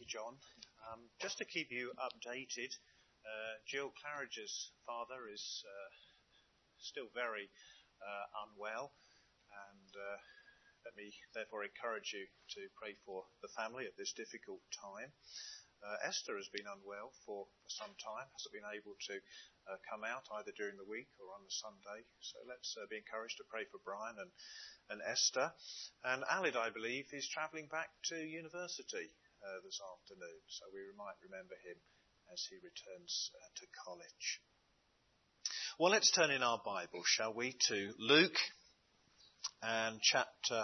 you, John. Just to keep you updated, Jill Claridge's father is still very unwell, and let me therefore encourage you to pray for the family at this difficult time. Esther has been unwell for some time, hasn't been able to come out either during the week or on the Sunday, so let's be encouraged to pray for Brian and Esther. And Alid, I believe, is travelling back to university this afternoon, so we might remember him as he returns to college. Well, let's turn in our Bible, shall we, to Luke and chapter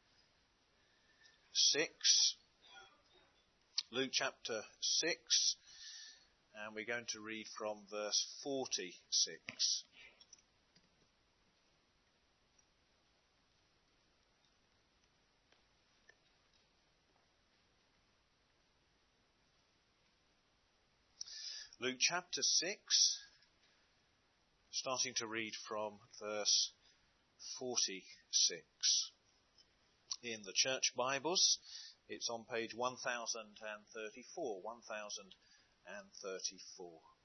6. Luke chapter 6, and we're going to read from verse 46. Luke chapter 6, starting to read from verse 46. In the church Bibles, it's on page 1034, 1034.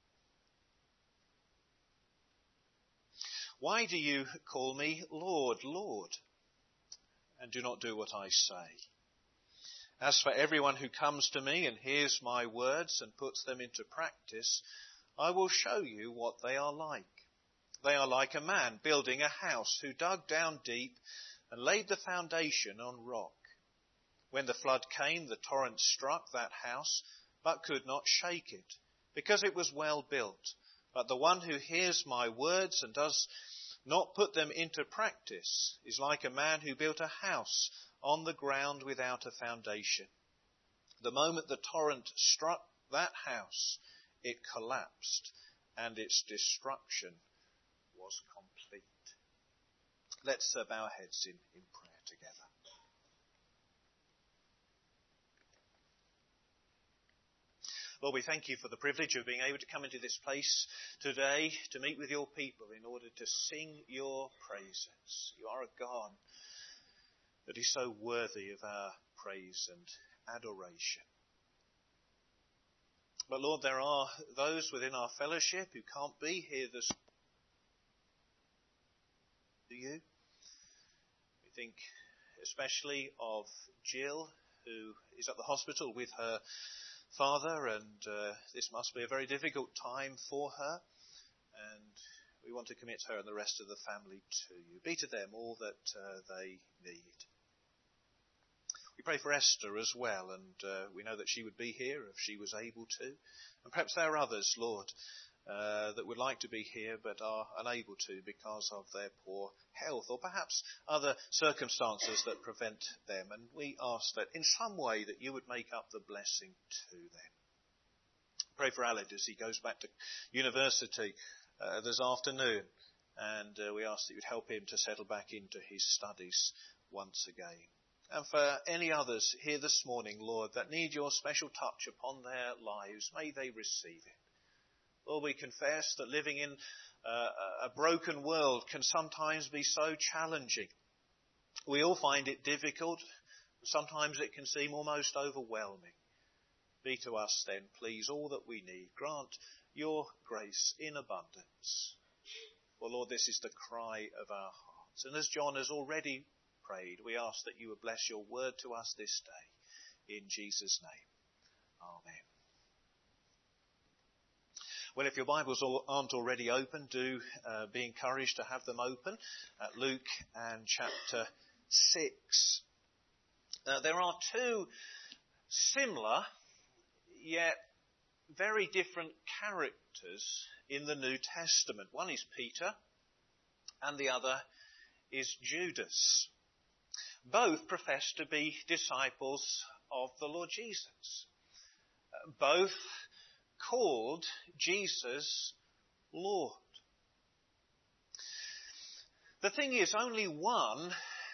Why do you call me Lord, Lord, and do not do what I say? As for everyone who comes to me and hears my words and puts them into practice, I will show you what they are like. They are like a man building a house who dug down deep and laid the foundation on rock. When the flood came, the torrent struck that house, but could not shake it, because it was well built. But the one who hears my words and does not put them into practice is like a man who built a house on the ground without a foundation. The moment the torrent struck that house, it collapsed, and its destruction was complete. Let's bow our heads in prayer together. Lord, we thank you for the privilege of being able to come into this place today to meet with your people in order to sing your praises. You are a God that is so worthy of our praise and adoration. But Lord, there are those within our fellowship who can't be here this morning. Do you? We think especially of Jill, who is at the hospital with her father, and this must be a very difficult time for her, and we want to commit her and the rest of the family to you. Be to them all that they need. We pray for Esther as well, and we know that she would be here if she was able to. And perhaps there are others, Lord, that would like to be here but are unable to because of their poor health, or perhaps other circumstances that prevent them. And we ask that in some way that you would make up the blessing to them. Pray for Alid as he goes back to university this afternoon, and we ask that you would help him to settle back into his studies once again. And for any others here this morning, Lord, that need your special touch upon their lives, may they receive it. Lord, we confess that living in a broken world can sometimes be so challenging. We all find it difficult. Sometimes it can seem almost overwhelming. Be to us then, please, all that we need. Grant your grace in abundance. For Lord, this is the cry of our hearts. And as John has already prayed, we ask that you would bless your word to us this day. In Jesus' name. Amen. Well, if your Bibles aren't already open, do be encouraged to have them open at Luke and chapter 6. There are two similar yet very different characters in the New Testament. One is Peter and the other is Judas. Both profess to be disciples of the Lord Jesus. Both called Jesus Lord. The thing is, only one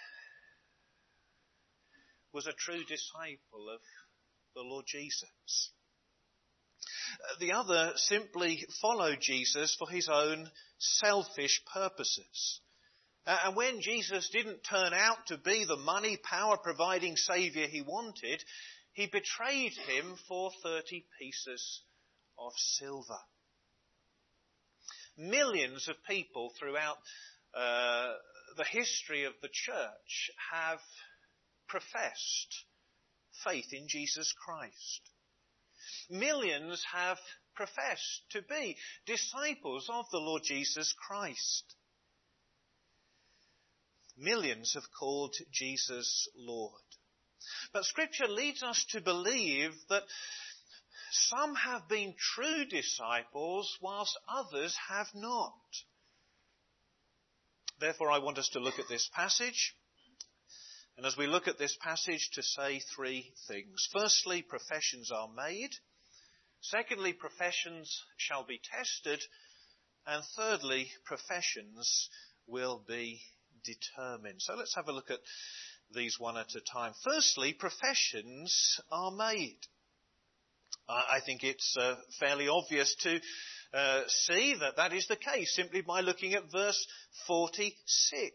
was a true disciple of the Lord Jesus. The other simply followed Jesus for his own selfish purposes. And when Jesus didn't turn out to be the money, power-providing Saviour he wanted, he betrayed him for 30 pieces of silver. Millions of people throughout the history of the church have professed faith in Jesus Christ. Millions have professed to be disciples of the Lord Jesus Christ. Millions have called Jesus Lord. But Scripture leads us to believe that some have been true disciples whilst others have not. Therefore, I want us to look at this passage. And as we look at this passage, to say three things. Firstly, professions are made. Secondly, professions shall be tested. And thirdly, professions will be determined. So let's have a look at these one at a time. Firstly, professions are made. I think it's fairly obvious to see that that is the case simply by looking at verse 46.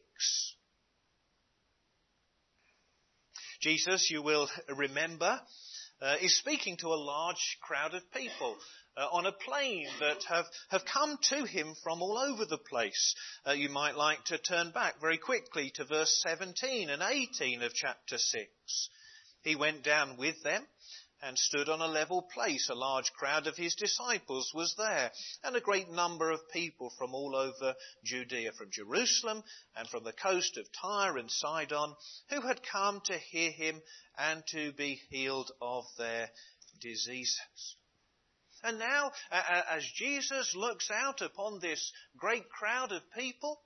Jesus, you will remember, is speaking to a large crowd of people on a plain that have come to him from all over the place. You might like to turn back very quickly to verse 17 and 18 of chapter 6. He went down with them and stood on a level place. A large crowd of his disciples was there, and a great number of people from all over Judea, from Jerusalem and from the coast of Tyre and Sidon, who had come to hear him and to be healed of their diseases. And now, as Jesus looks out upon this great crowd of people,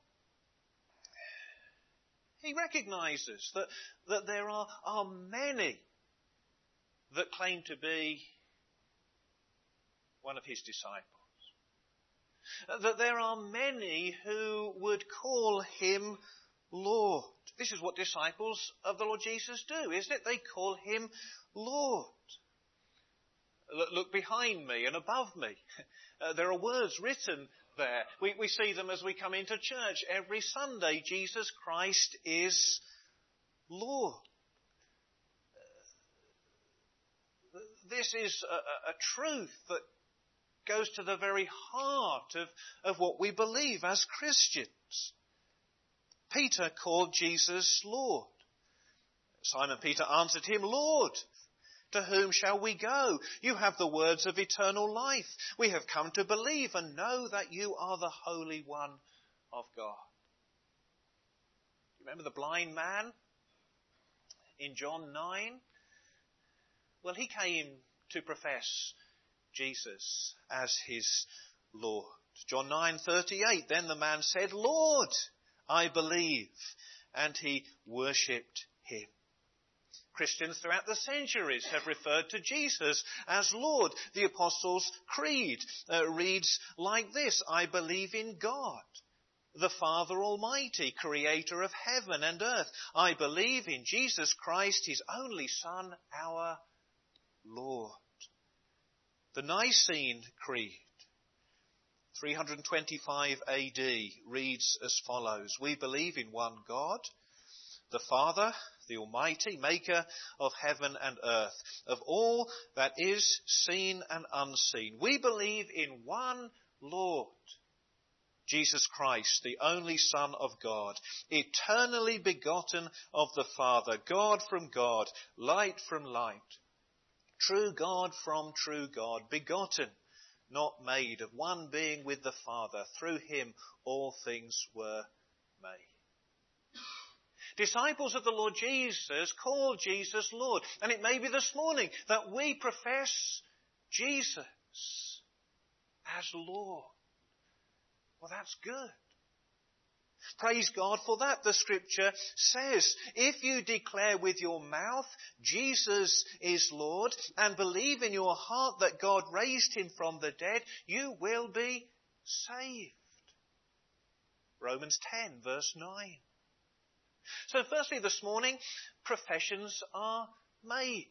he recognizes that there are many that claim to be one of his disciples. That there are many who would call him Lord. This is what disciples of the Lord Jesus do, isn't it? They call him Lord. Look behind me and above me. There are words written there. We see them as we come into church every Sunday. Jesus Christ is Lord. This is a truth that goes to the very heart of what we believe as Christians. Peter called Jesus Lord. Simon Peter answered him, Lord, to whom shall we go? You have the words of eternal life. We have come to believe and know that you are the Holy One of God. Remember the blind man in John 9? Well, he came to profess Jesus as his Lord. John 9:38, then the man said, Lord, I believe, and he worshipped him. Christians throughout the centuries have referred to Jesus as Lord. The Apostles' Creed reads like this: I believe in God, the Father Almighty, creator of heaven and earth. I believe in Jesus Christ, his only Son, our Lord. The Nicene Creed, 325 AD, reads as follows: We believe in one God, the Father, the Almighty, maker of heaven and earth, of all that is seen and unseen. We believe in one Lord, Jesus Christ, the only Son of God, eternally begotten of the Father, God from God, light from light, true God from true God, begotten, not made, of one being with the Father. Through him all things were made. Disciples of the Lord Jesus call Jesus Lord. And it may be this morning that we profess Jesus as Lord. Well, that's good. Praise God for that. The Scripture says, if you declare with your mouth Jesus is Lord and believe in your heart that God raised him from the dead, you will be saved. Romans 10 verse 9. So firstly this morning, professions are made.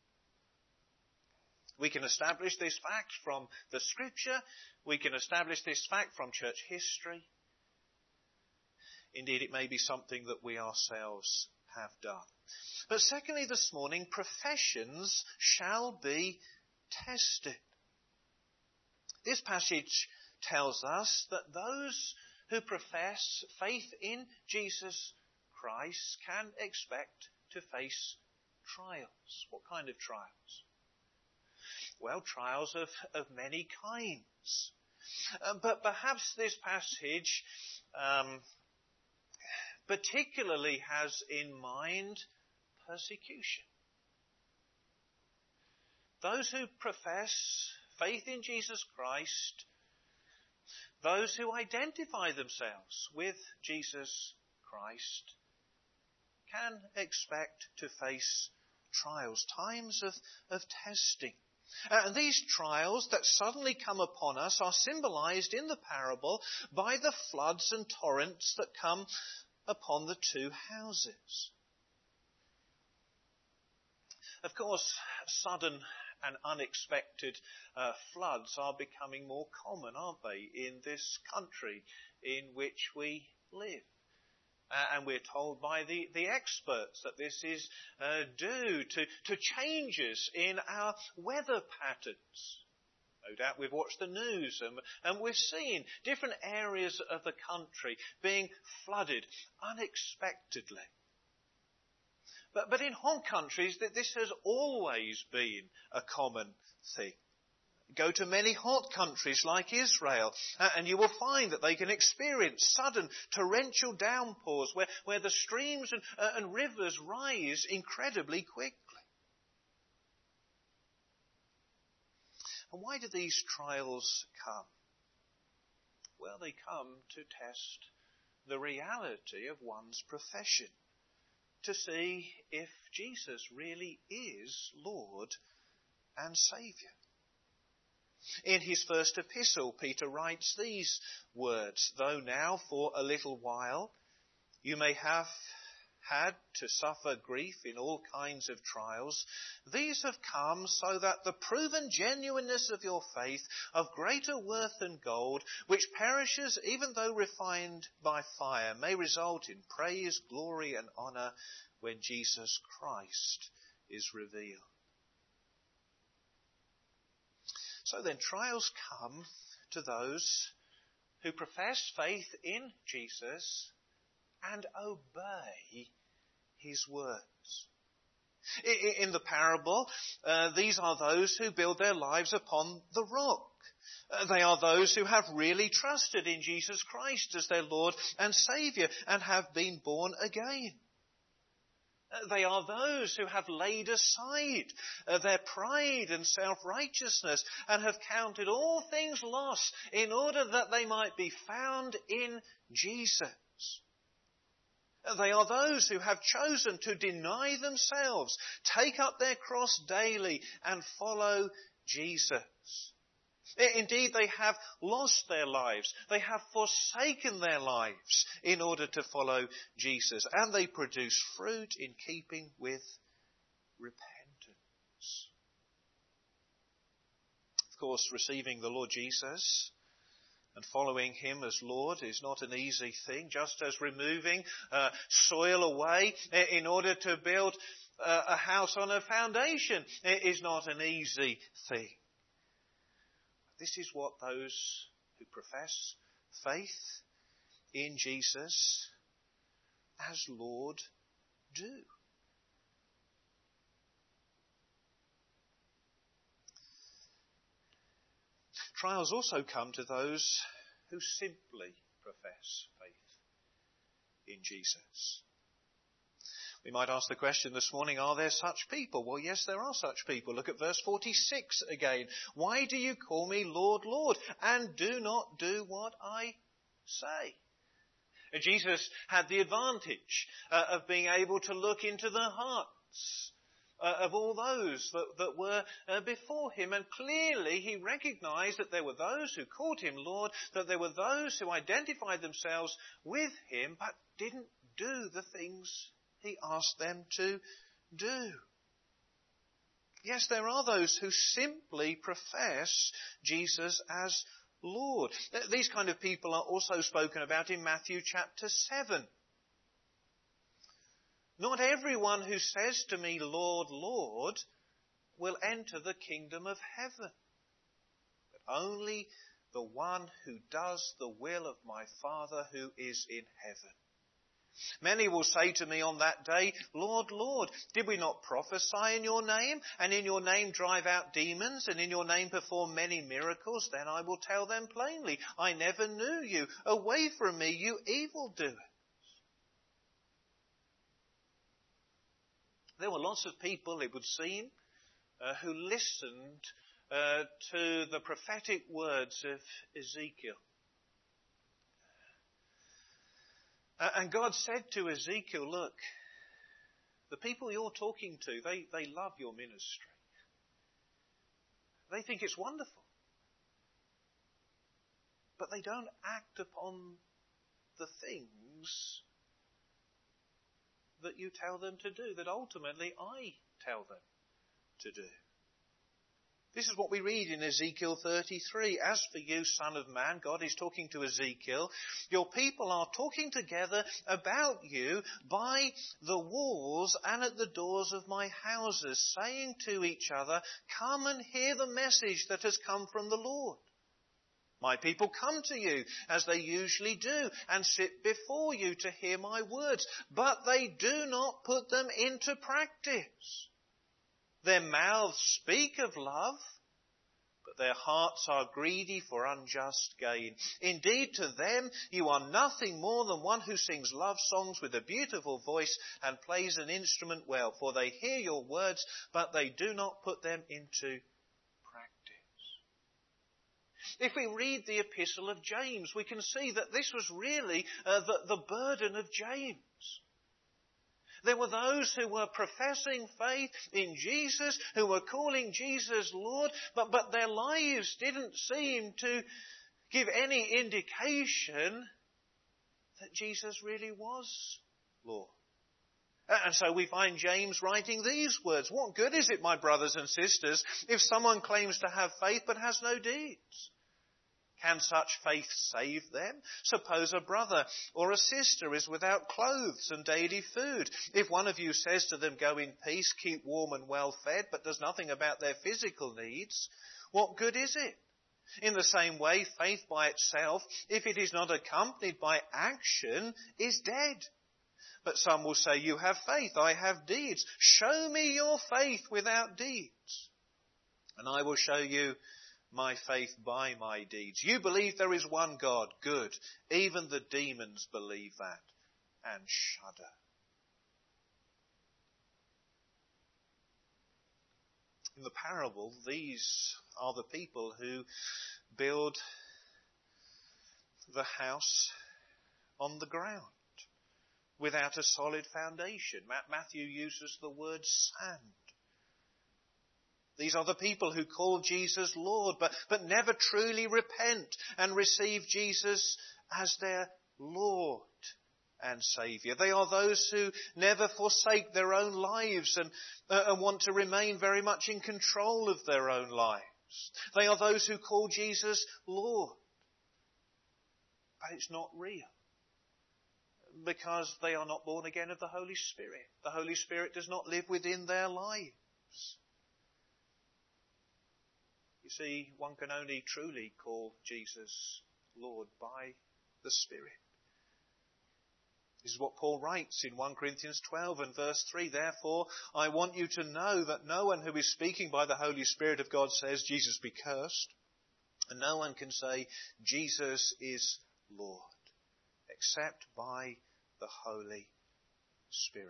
We can establish this fact from the Scripture. We can establish this fact from church history. Indeed, it may be something that we ourselves have done. But secondly, this morning, professions shall be tested. This passage tells us that those who profess faith in Jesus Christ can expect to face trials. What kind of trials? Well, trials of many kinds. But perhaps this passage particularly has in mind persecution. Those who profess faith in Jesus Christ, those who identify themselves with Jesus Christ, can expect to face trials, times of testing. And these trials that suddenly come upon us are symbolized in the parable by the floods and torrents that come upon the two houses. Of course, sudden and unexpected floods are becoming more common, aren't they, in this country in which we live. And we're told by the experts that this is due to changes in our weather patterns. No doubt we've watched the news and we're seeing different areas of the country being flooded unexpectedly. But in hot countries, this has always been a common thing. Go to many hot countries like Israel, and you will find that they can experience sudden torrential downpours where the streams and rivers rise incredibly quickly. And why do these trials come? Well, they come to test the reality of one's profession, to see if Jesus really is Lord and Saviour. In his first epistle, Peter writes these words, "Though now for a little while you may have had to suffer grief in all kinds of trials, these have come so that the proven genuineness of your faith, of greater worth than gold, which perishes even though refined by fire, may result in praise, glory and honour when Jesus Christ is revealed." So then, trials come to those who profess faith in Jesus and obey his words. In the parable, these are those who build their lives upon the rock. They are those who have really trusted in Jesus Christ as their Lord and Saviour and have been born again. They are those who have laid aside their pride and self-righteousness and have counted all things lost in order that they might be found in Jesus. They are those who have chosen to deny themselves, take up their cross daily and follow Jesus. Indeed, they have lost their lives. They have forsaken their lives in order to follow Jesus. And they produce fruit in keeping with repentance. Of course, receiving the Lord Jesus and following him as Lord is not an easy thing, just as removing soil away in order to build a house on a foundation is not an easy thing. This is what those who profess faith in Jesus as Lord do. Trials also come to those who simply profess faith in Jesus. We might ask the question this morning, are there such people? Well, yes, there are such people. Look at verse 46 again. "Why do you call me Lord, Lord, and do not do what I say?" Jesus had the advantage of being able to look into the hearts of all those that were before him. And clearly he recognized that there were those who called him Lord, that there were those who identified themselves with him, but didn't do the things he asked them to do. Yes, there are those who simply profess Jesus as Lord. These kind of people are also spoken about in Matthew chapter 7. Not everyone who says to me, Lord, Lord, will enter the kingdom of heaven, but only the one who does the will of my Father who is in heaven. Many will say to me on that day, Lord, Lord, did we not prophesy in your name, and in your name drive out demons, and in your name perform many miracles? Then I will tell them plainly, I never knew you. Away from me, you evildoers. There were lots of people, it would seem, who listened to the prophetic words of Ezekiel. And God said to Ezekiel, look, the people you're talking to, they love your ministry. They think it's wonderful. But they don't act upon the things that you tell them to do, that ultimately I tell them to do. This is what we read in Ezekiel 33. As for you, son of man, God is talking to Ezekiel, your people are talking together about you by the walls and at the doors of my houses, saying to each other, come and hear the message that has come from the Lord. My people come to you, as they usually do, and sit before you to hear my words, but they do not put them into practice. Their mouths speak of love, but their hearts are greedy for unjust gain. Indeed, to them you are nothing more than one who sings love songs with a beautiful voice and plays an instrument well, for they hear your words, but they do not put them into practice. If we read the epistle of James, we can see that this was really the burden of James. There were those who were professing faith in Jesus, who were calling Jesus Lord, but their lives didn't seem to give any indication that Jesus really was Lord. And so we find James writing these words. What good is it, my brothers and sisters, if someone claims to have faith but has no deeds? Can such faith save them? Suppose a brother or a sister is without clothes and daily food. If one of you says to them, go in peace, keep warm and well fed, but does nothing about their physical needs, what good is it? In the same way, faith by itself, if it is not accompanied by action, is dead. But some will say, you have faith, I have deeds. Show me your faith without deeds, and I will show you my faith by my deeds. You believe there is one God, good. Even the demons believe that and shudder. In the parable, these are the people who build the house on the ground without a solid foundation. Matthew uses the word sand. These are the people who call Jesus Lord, but never truly repent and receive Jesus as their Lord and Saviour. They are those who never forsake their own lives and want to remain very much in control of their own lives. They are those who call Jesus Lord, but it's not real, because they are not born again of the Holy Spirit. The Holy Spirit does not live within their lives. You see, one can only truly call Jesus Lord by the Spirit. This is what Paul writes in 1 Corinthians 12 and verse 3. Therefore, I want you to know that no one who is speaking by the Holy Spirit of God says, Jesus be cursed. And no one can say, Jesus is Lord, except by the Holy Spirit.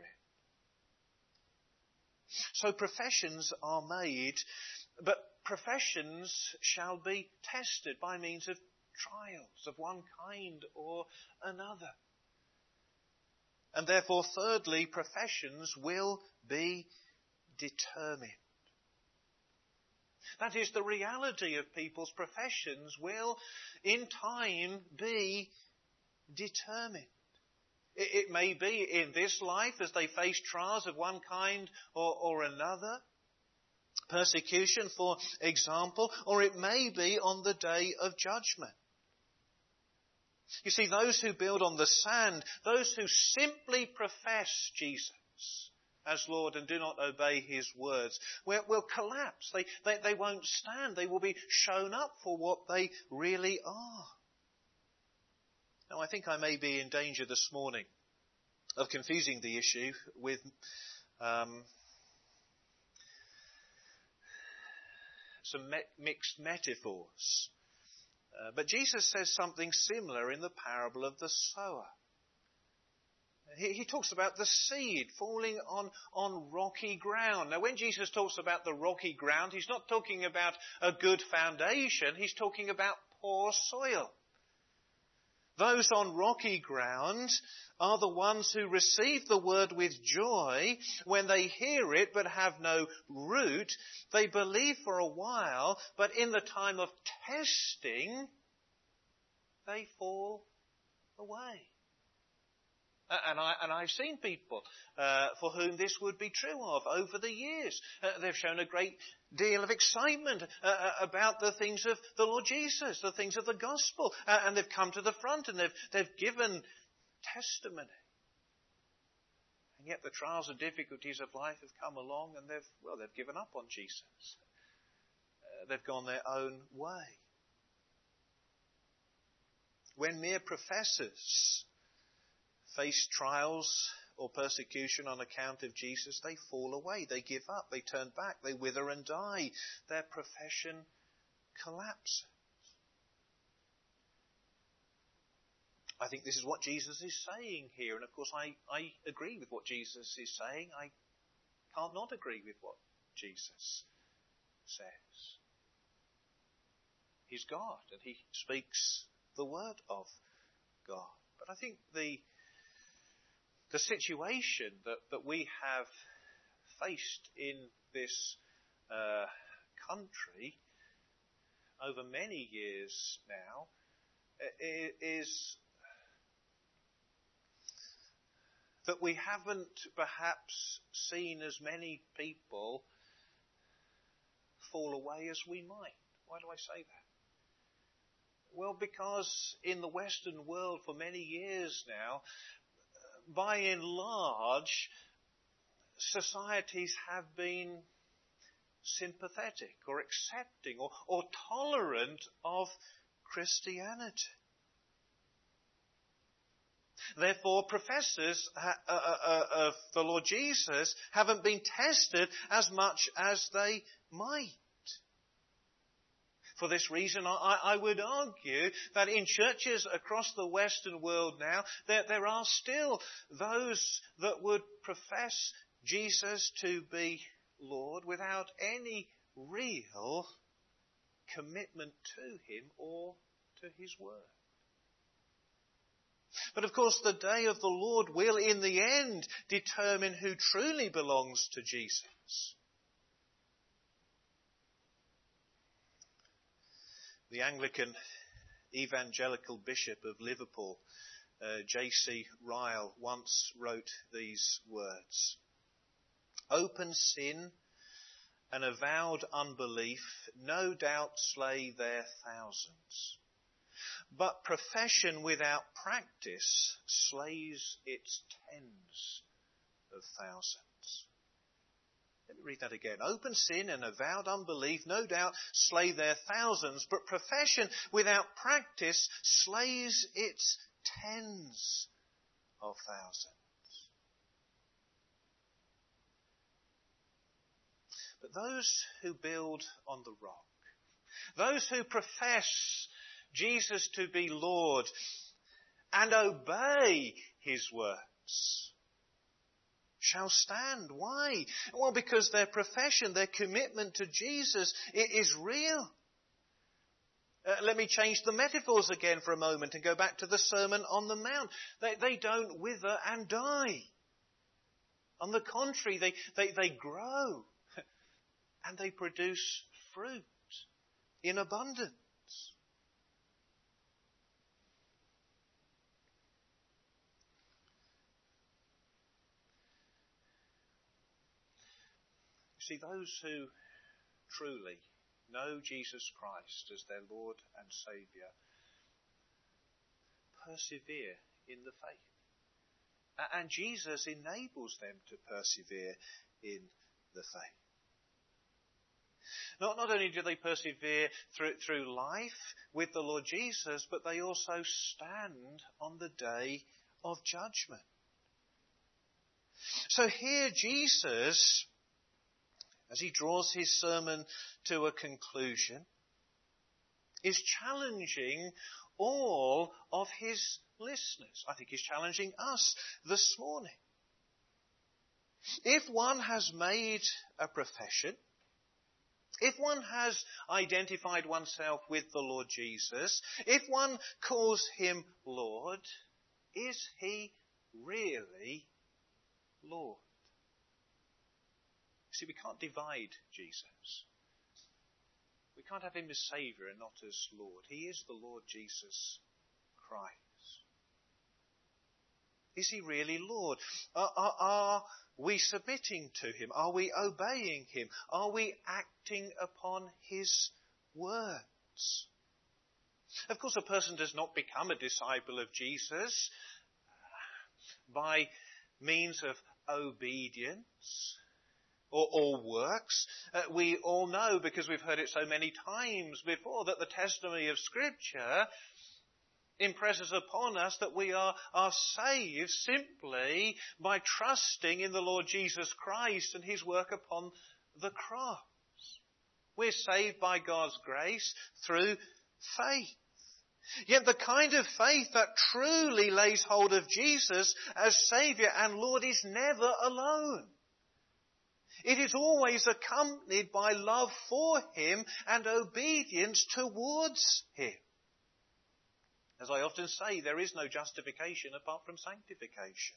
So professions are made, but professions shall be tested by means of trials of one kind or another. And therefore, thirdly, professions will be determined. That is, the reality of people's professions will, in time, be determined. It may be in this life as they face trials of one kind or another, persecution, for example, or it may be on the day of judgment. You see, those who build on the sand, those who simply profess Jesus, as Lord and do not obey his words will collapse. They won't stand. They will be shown up for what they really are. Now, I think I may be in danger this morning of confusing the issue with some mixed metaphors. But Jesus says something similar in the parable of the sower. He talks about the seed falling on rocky ground. Now, when Jesus talks about the rocky ground, he's not talking about a good foundation. He's talking about poor soil. Those on rocky ground are the ones who receive the word with joy. When they hear it but have no root, they believe for a while, but in the time of testing, they fall away. And I've seen people for whom this would be true of over the years. They've shown a great deal of excitement about the things of the Lord Jesus, the things of the gospel, and they've come to the front and they've given testimony. And yet the trials and difficulties of life have come along and they've given up on Jesus. They've gone their own way. When mere professors face trials or persecution on account of Jesus, they fall away, they give up, they turn back, they wither and die. Their profession collapses. I think this is what Jesus is saying here, and of course I agree with what Jesus is saying. I can't not agree with what Jesus says. He's God, and he speaks the word of God. But I think the situation that we have faced in this country over many years now is that we haven't perhaps seen as many people fall away as we might. Why do I say that? Well, because in the Western world for many years now, by and large, societies have been sympathetic or accepting or tolerant of Christianity. Therefore, professors of the Lord Jesus haven't been tested as much as they might. For this reason, I would argue that in churches across the Western world now, there are still those that would profess Jesus to be Lord without any real commitment to him or to his word. But of course, the day of the Lord will, in the end, determine who truly belongs to Jesus. The Anglican evangelical bishop of Liverpool, J.C. Ryle, once wrote these words: "Open sin and avowed unbelief no doubt slay their thousands, but profession without practice slays its tens of thousands." Let me read that again. Open sin and avowed unbelief no doubt slay their thousands, but profession without practice slays its tens of thousands. But those who build on the rock, those who profess Jesus to be Lord and obey his words, shall stand. Why? Well, because their profession, their commitment to Jesus is real. Let me change the metaphors again for a moment and go back to the Sermon on the Mount. They don't wither and die. On the contrary, they grow and they produce fruit in abundance. See, those who truly know Jesus Christ as their Lord and Saviour persevere in the faith. And Jesus enables them to persevere in the faith. Not only do they persevere through life with the Lord Jesus, but they also stand on the day of judgment. So here Jesus, as he draws his sermon to a conclusion, is challenging all of his listeners. I think he's challenging us this morning. If one has made a profession, if one has identified oneself with the Lord Jesus, if one calls him Lord, is he really Lord? See, we can't divide Jesus. We can't have him as Saviour and not as Lord. He is the Lord Jesus Christ. Is he really Lord? Are we submitting to him? Are we obeying him? Are we acting upon his words? Of course, a person does not become a disciple of Jesus by means of obedience or works. We all know, because we've heard it so many times before, that the testimony of Scripture impresses upon us that we are saved simply by trusting in the Lord Jesus Christ and his work upon the cross. We're saved by God's grace through faith. Yet the kind of faith that truly lays hold of Jesus as Saviour and Lord is never alone. It is always accompanied by love for him and obedience towards him. As I often say, there is no justification apart from sanctification.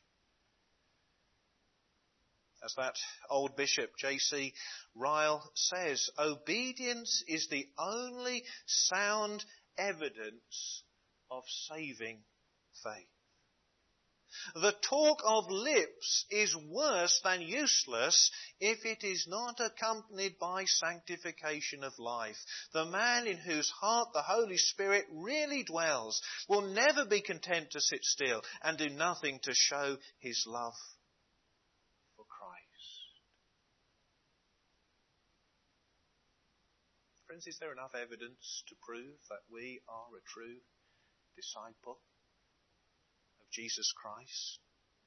As that old bishop, J.C. Ryle, says, obedience is the only sound evidence of saving faith. The talk of lips is worse than useless if it is not accompanied by sanctification of life. The man in whose heart the Holy Spirit really dwells will never be content to sit still and do nothing to show his love for Christ. Friends, is there enough evidence to prove that we are a true disciple of Jesus Christ?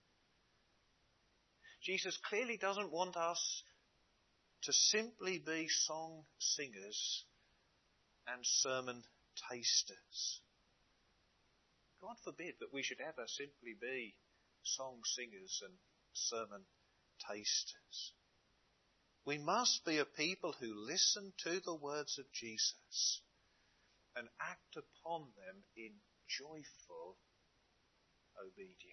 Jesus clearly doesn't want us to simply be song singers and sermon tasters. God forbid that we should ever simply be song singers and sermon tasters. We must be a people who listen to the words of Jesus and act upon them in joyful obedience.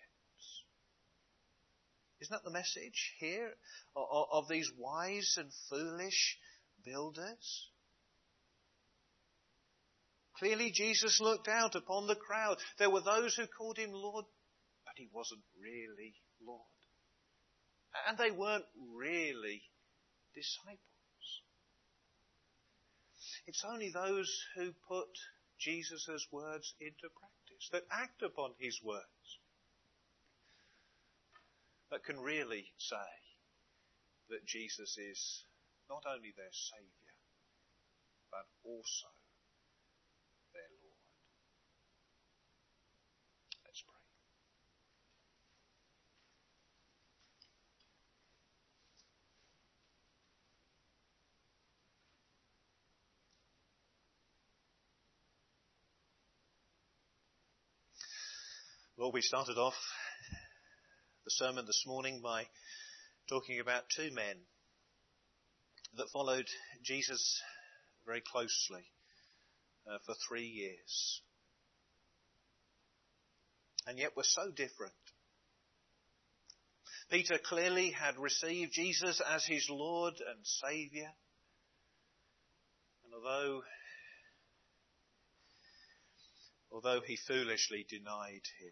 Isn't that the message here of these wise and foolish builders? Clearly Jesus looked out upon the crowd. There were those who called him Lord, but he wasn't really Lord. And they weren't really disciples. It's only those who put Jesus' words into practice, that act upon his words, that can really say that Jesus is not only their Saviour, but also their Lord. Let's pray. Lord, we started off the sermon this morning by talking about two men that followed Jesus very closely for 3 years, and yet were so different. Peter clearly had received Jesus as his Lord and Saviour, and although he foolishly denied him,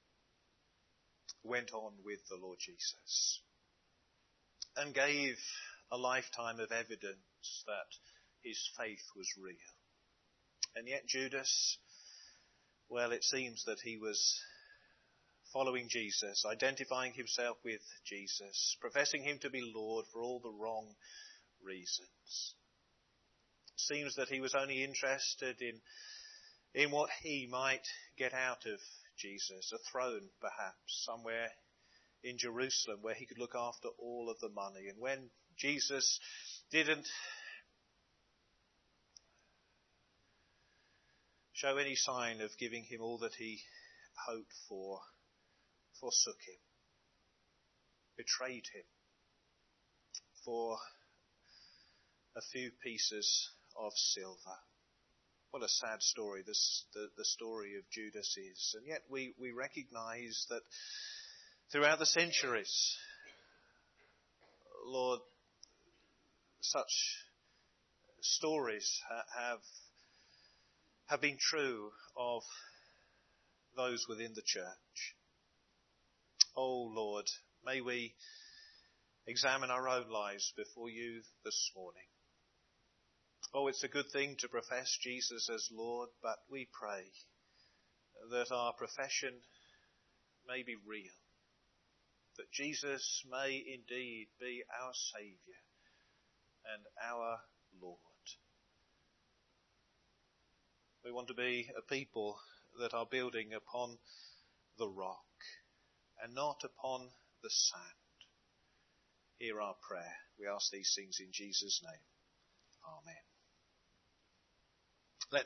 went on with the Lord Jesus and gave a lifetime of evidence that his faith was real. And yet Judas, well, it seems that he was following Jesus, identifying himself with Jesus, professing him to be Lord for all the wrong reasons. It seems that he was only interested in what he might get out of Jesus, a throne perhaps, somewhere in Jerusalem where he could look after all of the money. And when Jesus didn't show any sign of giving him all that he hoped for, forsook him, betrayed him for a few pieces of silver. What a sad story the story of Judas is. And yet we recognise that throughout the centuries, Lord, such stories have been true of those within the church. Oh Lord, may we examine our own lives before you this morning. Oh, it's a good thing to profess Jesus as Lord, but we pray that our profession may be real, that Jesus may indeed be our Saviour and our Lord. We want to be a people that are building upon the rock and not upon the sand. Hear our prayer. We ask these things in Jesus' name. Amen.